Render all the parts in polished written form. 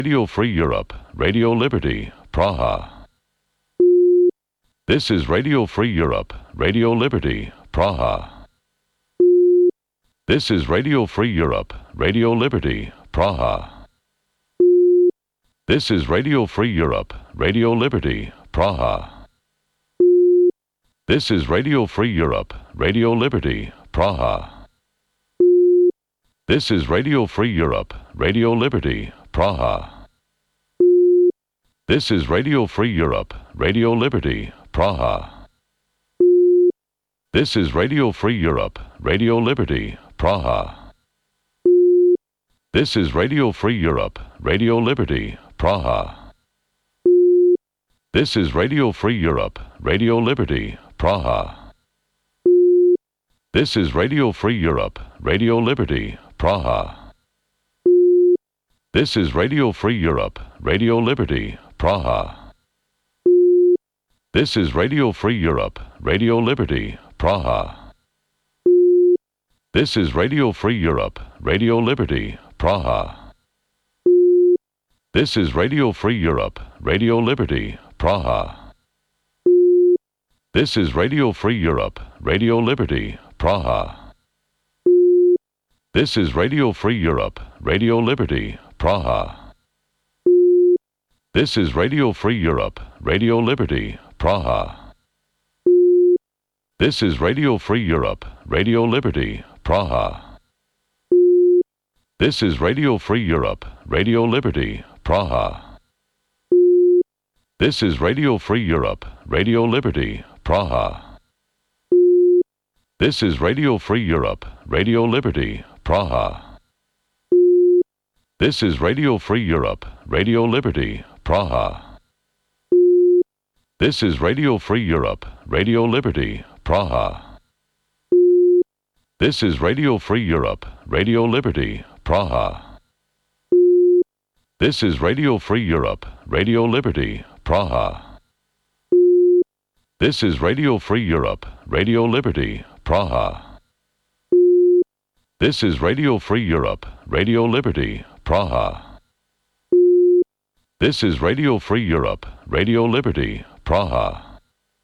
Radio Free Europe, Radio Liberty, Praha. This is Radio Free Europe, Radio Liberty, Praha. This is Radio Free Europe, Radio Liberty, Praha. This is Radio Free Europe, Radio Liberty, Praha. This is Radio Free Europe, Radio Liberty, Praha. This is Radio Free Europe, Radio Liberty, Praha. This is Radio Free Europe, Radio Liberty, Praha. This is Radio Free Europe, Radio Liberty, Praha. This is Radio Free Europe, Radio Liberty, Praha. This is Radio Free Europe, Radio Liberty, Praha. This is Radio Free Europe, Radio Liberty, Praha. This is Radio Free Europe, Radio Liberty, Praha. This is Radio Free Europe, Radio Liberty, Praha. This is Radio Free Europe, Radio Liberty, Praha. This is Radio Free Europe, Radio Liberty, Praha. This is Radio Free Europe, Radio Liberty, Praha. This is Radio Free Europe, Radio Liberty, Praha. This is Radio Free Europe, Radio Liberty, Praha. This is Radio Free Europe, Radio Liberty, Praha. This is Radio Free Europe, Radio Liberty, Praha. This is Radio Free Europe, Radio Liberty, Praha. This is Radio Free Europe, Radio Liberty, Praha. This is Radio Free Europe, Radio Liberty, Praha. This is Radio Free Europe, Radio Liberty, Praha. This is Radio Free Europe, Radio Liberty, Praha. This is Radio Free Europe, Radio Liberty, Praha. This is Radio Free Europe, Radio Liberty, Praha. This is Radio Free Europe, Radio Liberty, Praha. This is Radio Free Europe, Radio Liberty, Praha.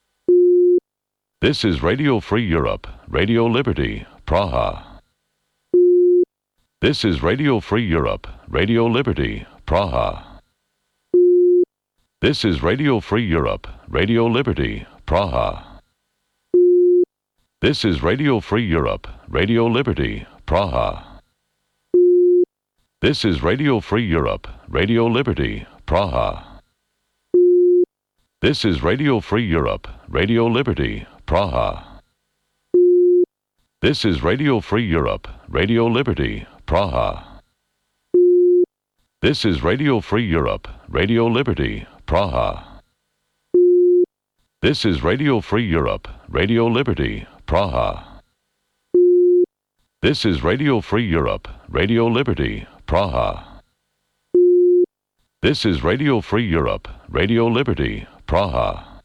This is Radio Free Europe, Radio Liberty, Praha. This is Radio Free Europe, Radio Liberty, Praha. This is Radio Free Europe, Radio Liberty, Praha. This is Radio Free Europe, Radio Liberty, Praha. This is Radio Free Europe, Radio Liberty, Praha. This is Radio Free Europe, Radio Liberty, Praha. This is Radio Free Europe, Radio Liberty, Praha. This is Radio Free Europe, Radio Liberty, Praha. This is Radio Free Europe, Radio Liberty, Praha. This is Radio Free Europe, Radio Liberty, Praha. This is Radio Free Europe, Radio Liberty, Praha.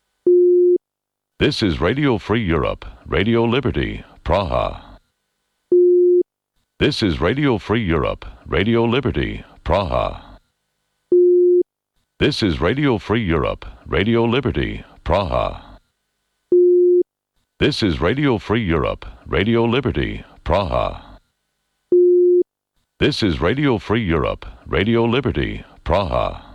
This is Radio Free Europe, Radio Liberty, Praha. This is Radio Free Europe, Radio Liberty, Praha. This is Radio Free Europe, Radio Liberty, Praha. This is Radio Free Europe, Radio Liberty, Praha. This is Radio Free Europe, Radio Liberty, Praha.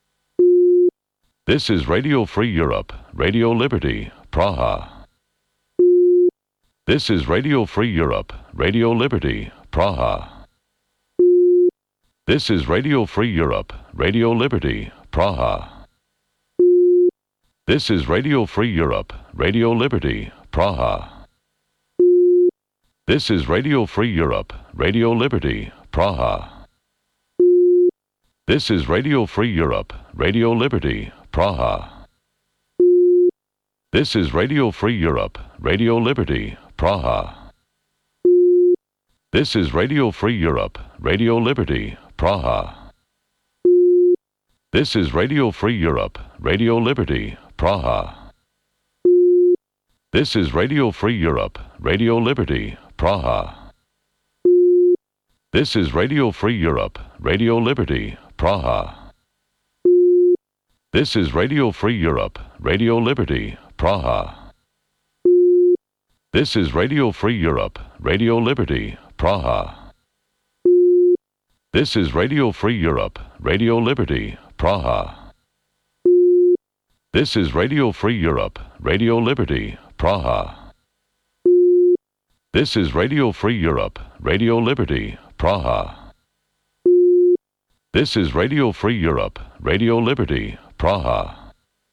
This is Radio Free Europe, Radio Liberty, Praha. This is Radio Free Europe, Radio Liberty, Praha. This is Radio Free Europe, Radio Liberty, Praha. This is Radio Free Europe, Radio Liberty, Praha. This is Radio Free Europe, Radio Liberty, Praha. This is Radio Free Europe, Radio Liberty, Praha. This is Radio Free Europe, Radio Liberty, Praha. This is Radio Free Europe, Radio Liberty, Praha. This is Radio Free Europe, Radio Liberty, Praha. This is Radio Free Europe, Radio Liberty, Praha. This is Radio Free Europe, Radio Liberty, Praha. This is Radio Free Europe, Radio Liberty, Praha. This is Radio Free Europe, Radio Liberty, Praha. This is Radio Free Europe, Radio Liberty, Praha. This is Radio Free Europe, Radio Liberty, Praha. This is Radio Free Europe, Radio Liberty, Praha. This is Radio Free Europe, Radio Liberty, Praha.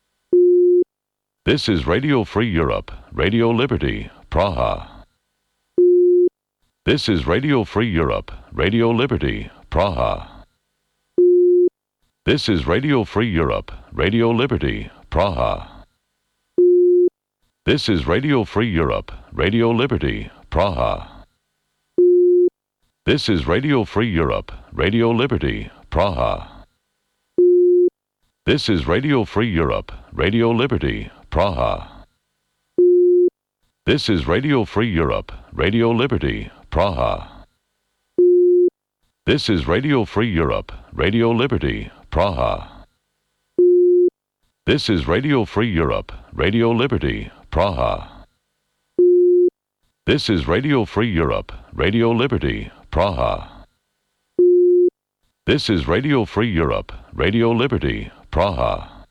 This is Radio Free Europe, Radio Liberty, Praha. This is Radio Free Europe, Radio Liberty, Praha. This is Radio Free Europe, Radio Liberty, Praha. This is Radio Free Europe, Radio Liberty, Praha. This is Radio Free Europe, Radio Liberty, Praha. This is Radio Free Europe, Radio Liberty, Praha. This is Radio Free Europe, Radio Liberty, Praha. This is Radio Free Europe, Radio Liberty, Praha. This is Radio Free Europe, Radio Liberty, Praha. This is Radio Free Europe, Radio Liberty, Praha. This is Radio Free Europe, Radio Liberty, Praha.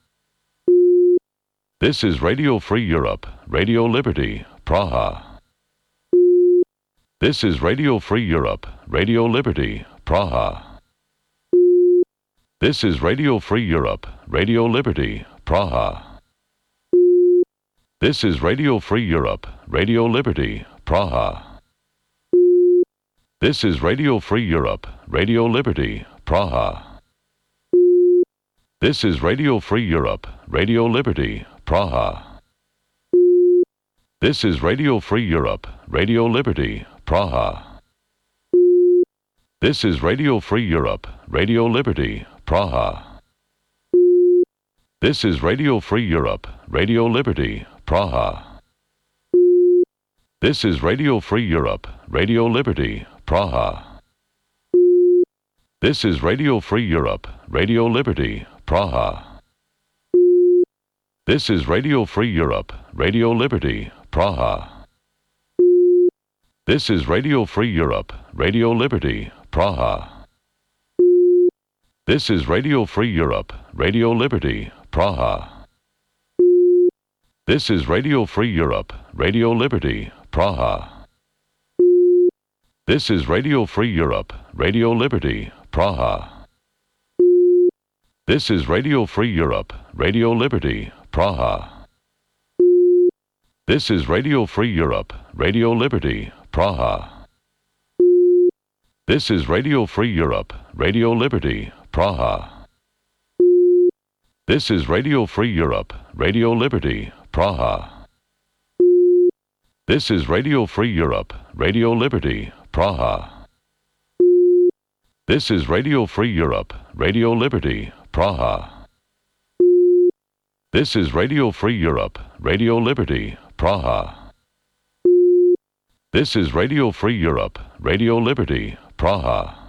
This is Radio Free Europe, Radio Liberty, Praha. This is Radio Free Europe, Radio Liberty, Praha. This is Radio Free Europe, Radio Liberty, Praha. This is Radio Free Europe, Radio Liberty, Praha. This is Radio Free Europe, Radio Liberty, Praha. This is Radio Free Europe, Radio Liberty, Praha. This is Radio Free Europe, Radio Liberty, Praha. This is Radio Free Europe, Radio Liberty, Praha. This is Radio Free Europe, Radio Liberty, Praha. This is Radio Free Europe, Radio Liberty, Praha. This is Radio Free Europe, Radio Liberty, Praha. This is Radio Free Europe, Radio Liberty, Praha. This is Radio Free Europe, Radio Liberty, Praha. This is Radio Free Europe, Radio Liberty, Praha. This is Radio Free Europe, Radio Liberty, Praha. This is Radio Free Europe, Radio Liberty, Praha. This is Radio Free Europe, Radio Liberty, Praha. This is Radio Free Europe, Radio Liberty, Praha. This is Radio Free Europe, Radio Liberty, Praha. This is Radio Free Europe, Radio Liberty, Praha. This is Radio Free Europe, Radio Liberty, Praha. This is Radio Free Europe, Radio Liberty, Praha. This is Radio Free Europe, Radio Liberty, Praha. This is Radio Free Europe, Radio Liberty, Praha.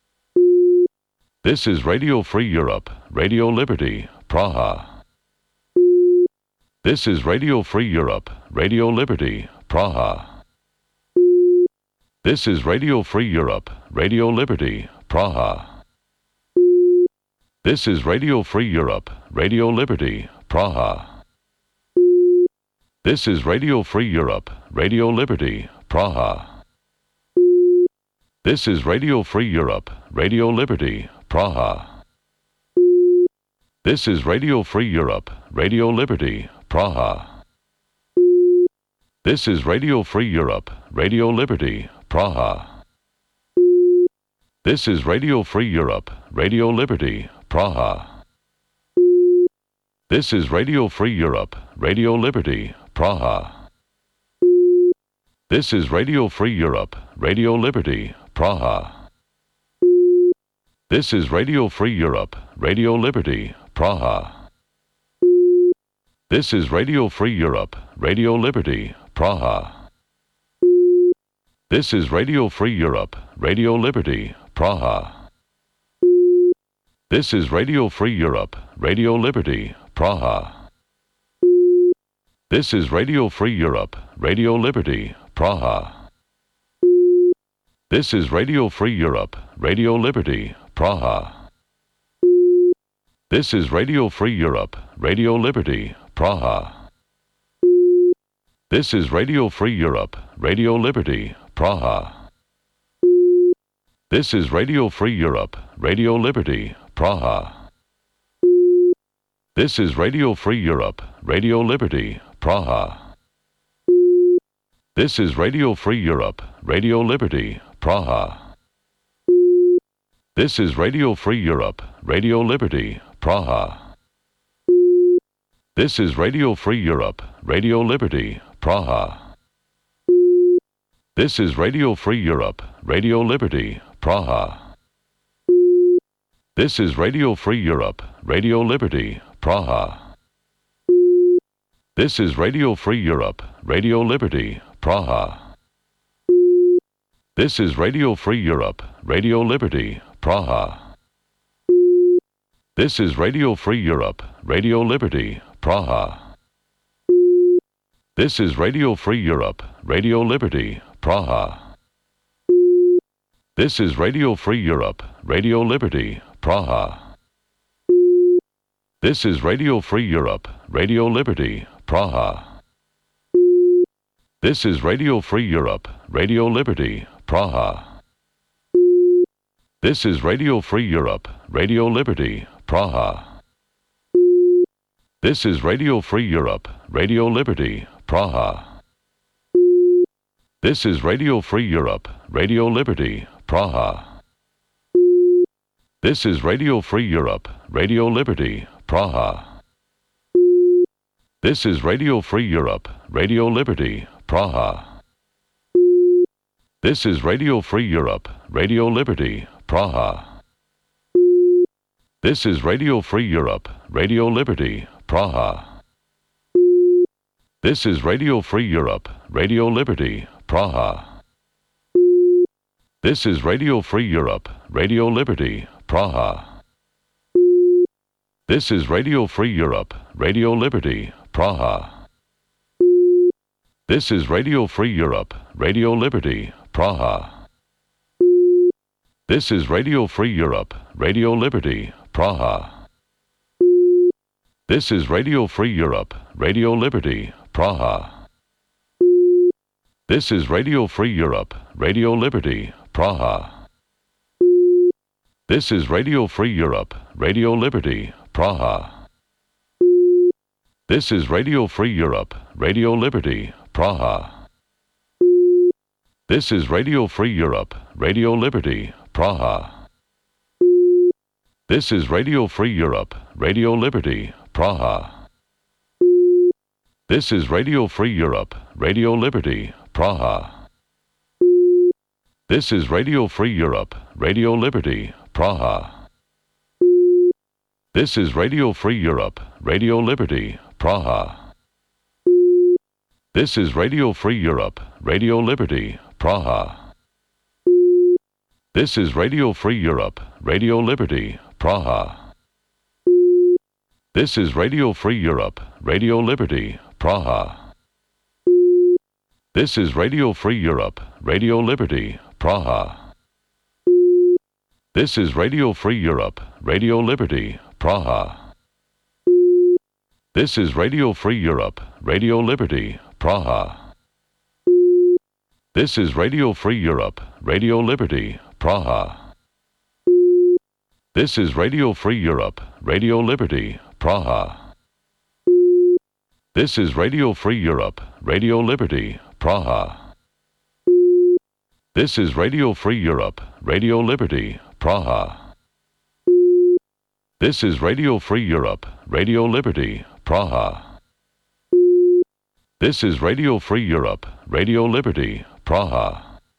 This is Radio Free Europe, Radio Liberty, Praha. This is Radio Free Europe, Radio Liberty, Praha. This is Radio Free Europe, Radio Liberty, Praha. This is Radio Free Europe, Radio Liberty, Praha. This is Radio Free Europe, Radio Liberty, Praha. This is Radio Free Europe, Radio Liberty, Praha. This is Radio Free Europe, Radio Liberty, Praha. This is Radio Free Europe, Radio Liberty, Praha. This is Radio Free Europe, Radio Liberty, Praha. This is Radio Free Europe, Radio Liberty, Praha. This is Radio Free Europe, Radio Liberty, Praha. This is Radio Free Europe, Radio Liberty, Praha. This is Radio Free Europe, Radio Liberty, Praha. This is Radio Free Europe, Radio Liberty, Praha. This is Radio Free Europe, Radio Liberty, Praha. This is Radio Free Europe, Radio Liberty, Praha. This is Radio Free Europe, Radio Liberty, Praha. This is Radio Free Europe, Radio Liberty, Praha. This is Radio Free Europe, Radio Liberty, Praha. This is Radio Free Europe, Radio Liberty, Praha. This is Radio Free Europe, Radio Liberty, Praha. This is Radio Free Europe, Radio Liberty, Praha. This is Radio Free Europe, Radio Liberty, Praha. This is Radio Free Europe, Radio Liberty, Praha. This is Radio Free Europe, Radio Liberty, Praha. This is Radio Free Europe, Radio Liberty, Praha. This is Radio Free Europe, Radio Liberty, Praha. This is Radio Free Europe, Radio Liberty, Praha. This is Radio Free Europe, Radio Liberty, Praha. This is Radio Free Europe, Radio Liberty, Praha. This is Radio Free Europe, Radio Liberty, Praha. This is Radio Free Europe, Radio Liberty, Praha. This is Radio Free Europe, Radio Liberty, Praha. This is Radio Free Europe, Radio Liberty, Praha. This is Radio Free Europe, Radio Liberty, Praha. This is Radio Free Europe, Radio Liberty, Praha. This is Radio Free Europe, Radio Liberty, Praha. This is Radio Free Europe, Radio Liberty, Praha. This is Radio Free Europe, Radio Liberty, Praha. This is Radio Free Europe, Radio Liberty, Praha. This is Radio Free Europe, Radio Liberty, Praha. This is Radio Free Europe, Radio Liberty, Praha. This is Radio Free Europe, Radio Liberty, Praha. This is Radio Free Europe, Radio Liberty, Praha. This is Radio Free Europe, Radio Liberty, Praha. This is Radio Free Europe, Radio Liberty, Praha. This is Radio Free Europe, Radio Liberty, Praha. This is Radio Free Europe, Radio Liberty, Praha. This is Radio Free Europe, Radio Liberty, Praha. This is Radio Free Europe, Radio Liberty, Praha. This is Radio Free Europe, Radio Liberty, Praha. This is Radio Free Europe, Radio Liberty, Praha. This is Radio Free Europe, Radio Liberty, Praha. This is Radio Free Europe, Radio Liberty, Praha. This is Radio Free Europe, Radio Liberty, Praha. This is Radio Free Europe, Radio Liberty, Praha. This is Radio Free Europe, Radio Liberty, Praha. This is Radio Free Europe, Radio Liberty, Praha. This is Radio Free Europe, Radio Liberty, Praha. This is Radio Free Europe, Radio Liberty, Praha. This is Radio Free Europe, Radio Liberty, Praha. This is Radio Free Europe, Radio Liberty, Praha. This is Radio Free Europe, Radio Liberty, Praha. This is Radio Free Europe, Radio Liberty, Praha. This is Radio Free Europe, Radio Liberty, Praha. This is Radio Free Europe, Radio Liberty, Praha.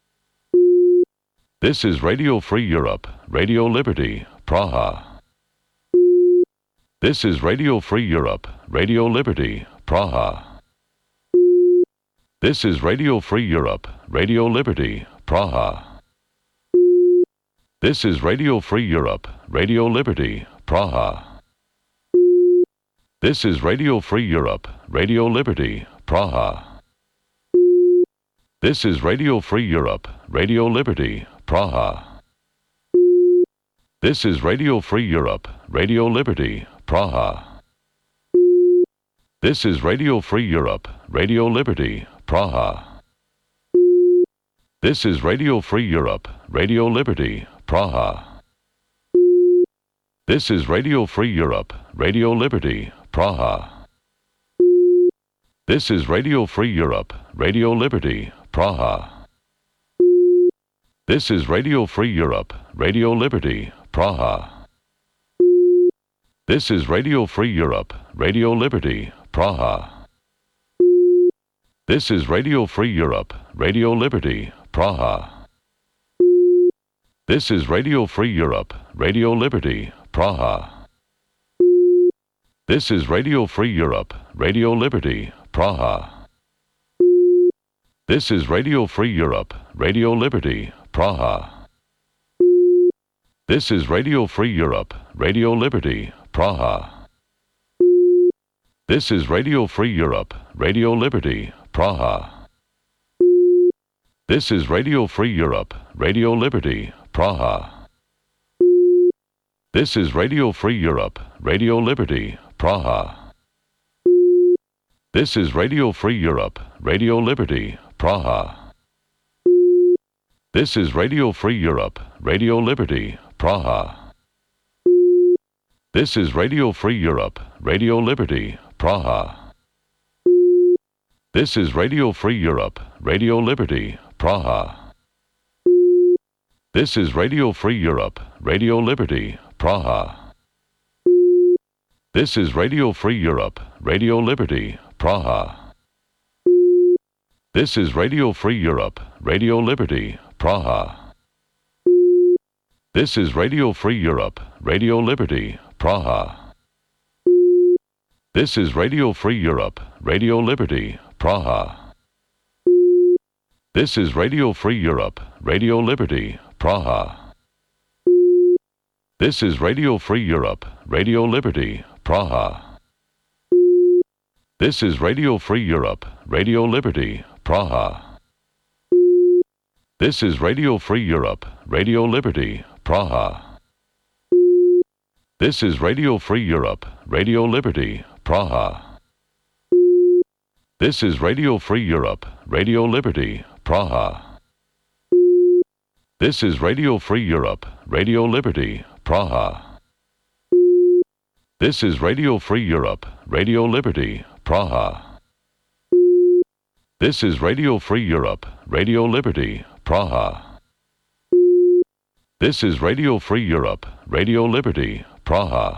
This is Radio Free Europe, Radio Liberty, Praha. This is Radio Free Europe, Radio Liberty, Praha. This is Radio Free Europe, Radio Liberty, Praha. This is Radio Free Europe, Radio Liberty, Praha. This is Radio Free Europe, Radio Liberty, Praha. This is Radio Free Europe, Radio Liberty, Praha. This is Radio Free Europe, Radio Liberty, Praha. This is Radio Free Europe, Radio Liberty, Praha. This is Radio Free Europe, Radio Liberty, Praha. This is Radio Free Europe, Radio Liberty, Praha. This is Radio Free Europe, Radio Liberty, Praha. This is Radio Free Europe, Radio Liberty, Praha. This is Radio Free Europe, Radio Liberty, Praha. This is Radio Free Europe, Radio Liberty, Praha. This is Radio Free Europe, Radio Liberty, Praha. This is Radio Free Europe, Radio Liberty, Praha. This is Radio Free Europe, Radio Liberty, Praha. This is Radio Free Europe, Radio Liberty, Praha. This is Radio Free Europe, Radio Liberty, Praha. This is Radio Free Europe, Radio Liberty, Praha. This is Radio Free Europe, Radio Liberty, Praha. This is Radio Free Europe, Radio Liberty, Praha. This is Radio Free Europe, Radio Liberty, Praha. This is Radio Free Europe, Radio Liberty, Praha. This is Radio Free Europe, Radio Liberty, Praha. This is Radio Free Europe, Radio Liberty, Praha. This is Radio Free Europe, Radio Liberty, Praha. This is Radio Free Europe, Radio Liberty, Praha. This is Radio Free Europe, Radio Liberty, Praha. This is Radio Free Europe, Radio Liberty, Praha. This is Radio Free Europe, Radio Liberty, Praha. This is Radio Free Europe, Radio Liberty, Praha. This is Radio Free Europe, Radio Liberty, Praha. This is Radio Free Europe, Radio Liberty, Praha. This is Radio Free Europe, Radio Liberty, Praha. This is Radio Free Europe, Radio Liberty, Praha. This is Radio Free Europe, Radio Liberty, Praha. This is Radio Free Europe, Radio Liberty, Praha. This is Radio Free Europe, Radio Liberty, Praha. This is Radio Free Europe, Radio Liberty, Praha.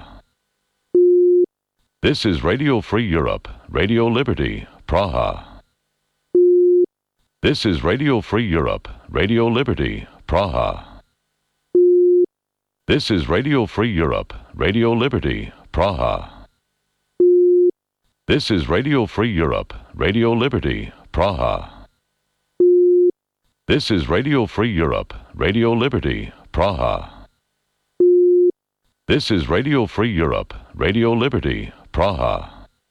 This is Radio Free Europe, Radio Liberty, Praha. This is Radio Free Europe, Radio Liberty, Praha. This is Radio Free Europe, Radio Liberty, Praha. This is Radio Free Europe, Radio Liberty, Praha. This is Radio Free Europe, Radio Liberty, Praha. This is Radio Free Europe, Radio Liberty, Praha.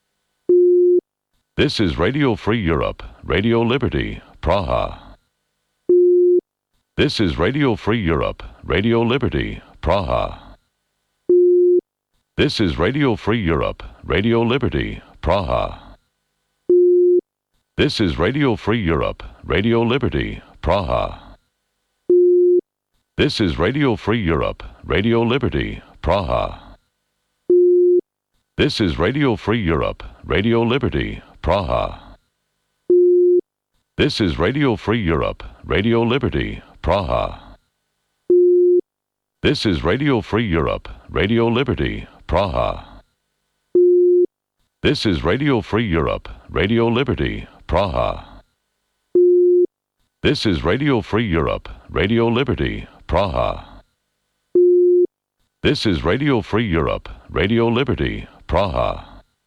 This is Radio Free Europe, Radio Liberty, Praha. This is Radio Free Europe, Radio Liberty, Praha. This is Radio Free Europe, Radio Liberty, Praha. This is Radio Free Europe, Radio Liberty, Praha. This is Radio Free Europe, Radio Liberty, Praha. This is Radio Free Europe, Radio Liberty, Praha. This is Radio Free Europe, Radio Liberty, Praha. This is Radio Free Europe, Radio Liberty, Praha. This is Radio Free Europe, Radio Liberty, Praha. This is Radio Free Europe, Radio Liberty, Praha. This is Radio Free Europe, Radio Liberty, Praha.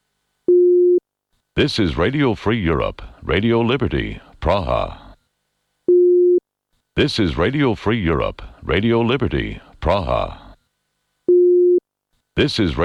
This is Radio Free Europe, Radio Liberty, Praha. This is Radio Free Europe, Radio Liberty, Praha. This is